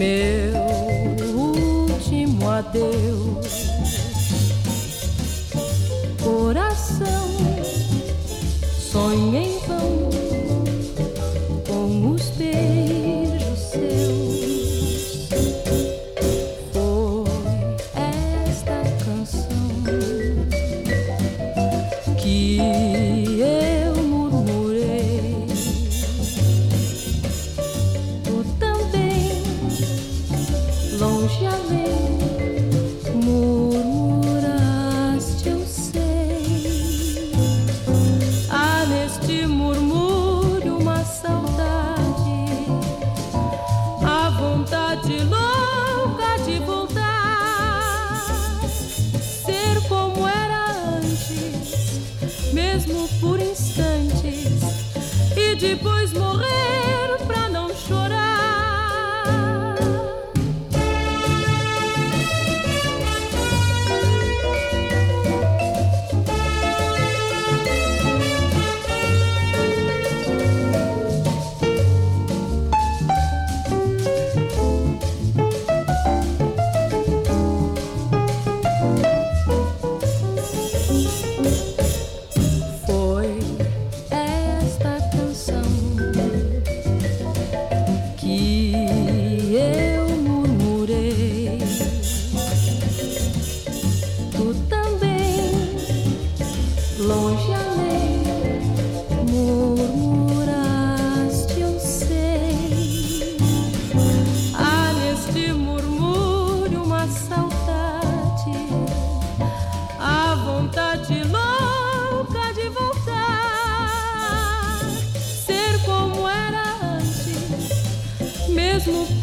meu último adeus. Coração, sonho em vão com os beijos seus. Foi esta canção que eu murmurei. Tu também, longe além, murmuraste, eu sei. Há neste murmúrio uma saudade, a vontade louca de voltar, ser como era antes, mesmo por instantes, e depois morrer pra não chorar. Foi esta canção que eu murmurei. Tu também, longe além, murmuraste, eu sei. Há neste murmúrio uma saudade, a vontade louca de voltar, ser como era antes, mesmo